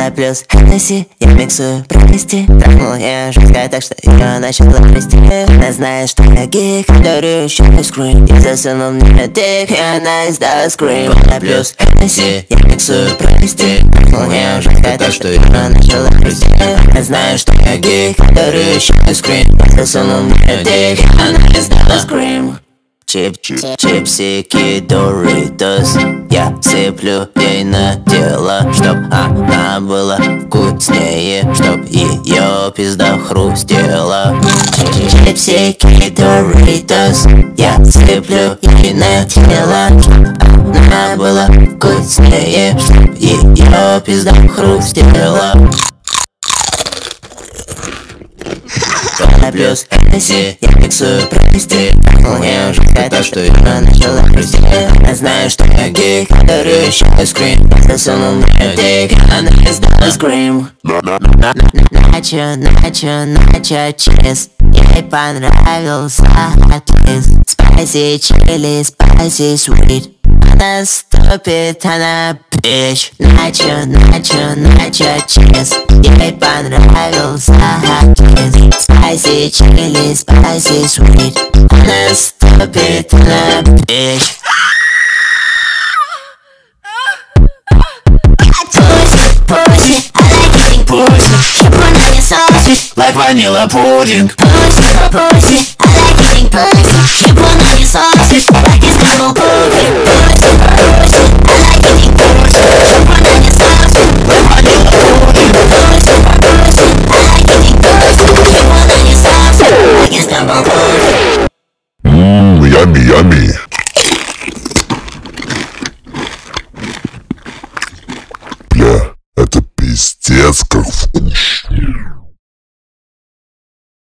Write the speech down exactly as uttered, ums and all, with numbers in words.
Кола плюс Хеннесси, я миксую, прости. Трахнул я жестко, так что ее начала расти. Она знает, что я гик, дарю еще скрин. Я засунул мне дик, и она издала скрин. Кола плюс Хеннесси, я миксую, прости. Трахнул я жестко, так что ее начала расти. Она знает, что я гик, дарю еще скрин. Я засунул мне дик, и она издала скрин. Чип, чип, чипсики, Доритос. Я сыплю ей на тело, чтоб она была вкуснее, чтоб ее пизда хрустела. Чипсики, Доритос. Я сыплю ей на тело, чтоб она была вкуснее, чтоб ее пизда хрустела. Кола плюс Хеннесси, я миксую, прости. Я уже хотел, что ее начала расти. Я знаю, что я гик, дарю еще скрин. Я засунул мне дик, она издала скрим. Начо, начо, начо, чиз. Ей понравился твист. Spicy chili, spicy sweet. Она ступит, она бич. Начо, начо, начо, чиз. Ей понравился твист. Spicy chili, spicy sweet. Она ступит, она бич. Pussy, I like eating pussy. Keep on on your sauce, like vanilla pudding. Pussy, pussy, I like eating pussy. Keep on on your sauce, like it's double pudding. Pussy, pussy, I like eating pussy. Keep on on your sauce, like vanilla pudding. Pussy, pussy, I like eating pussy. Keep on on your sauce, like it's double pudding. Mmm, yummy, yummy. Бля, это пиздец как вкусно.